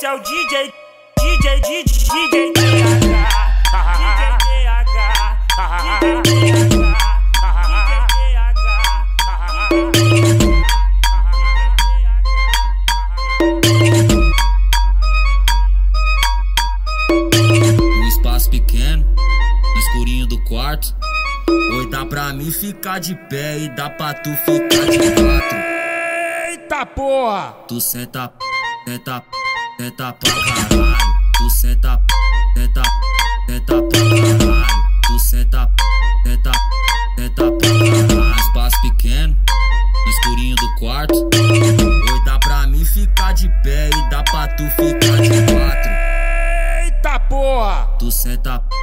Esse é o DJ TH. Um espaço pequeno, no escurinho do quarto. Oi, dá pra mim ficar de pé e dá pra tu ficar de quatro. Eita porra! Tu senta pra caralho. Tu senta pra caralho. Tu senta pra caralho. Espaço pequeno, no escurinho do quarto. Oi, dá pra mim ficar de pé e dá pra tu ficar de quatro. Eita porra! Tu senta pra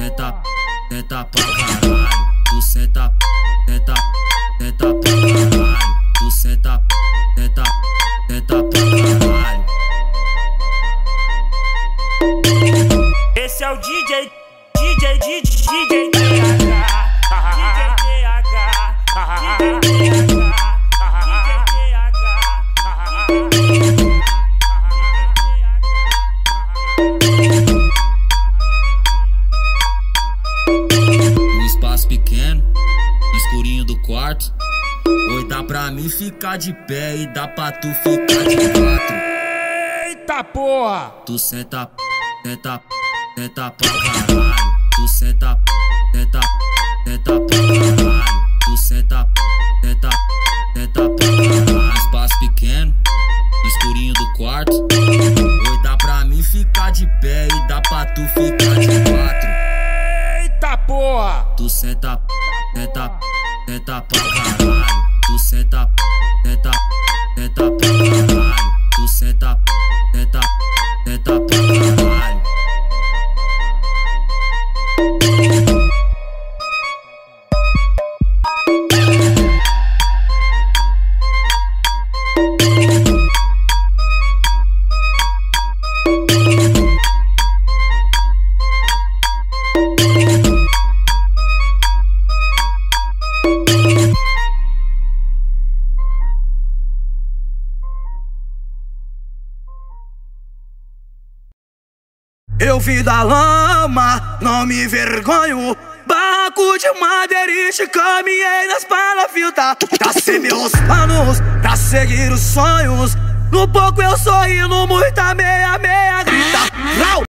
caralho. Tu senta pra caralho. Tu senta pra caralho. Esse é o DJ TH. Um espaço pequeno, no escurinho do quarto. Oi, dá pra mim ficar de pé e dá pra tu ficar de quatro. Eita porra! Tu senta pra caralho. Tu senta pra caralho. Tu senta pra caralho. Espaço pequeno, no escurinho do quarto. Oi, dá pra mim ficar de pé e dá pra tu ficar de quatro. Eita porra! Tu senta pra caralho. Tu senta pra caralho. Tu senta pra caralho. Eu vim da lama, não me vergonho. Barraco de madeirite, caminhei nas palafitas. Tracei meus planos pra seguir os sonhos. No pouco eu sorri, no muita meia grita.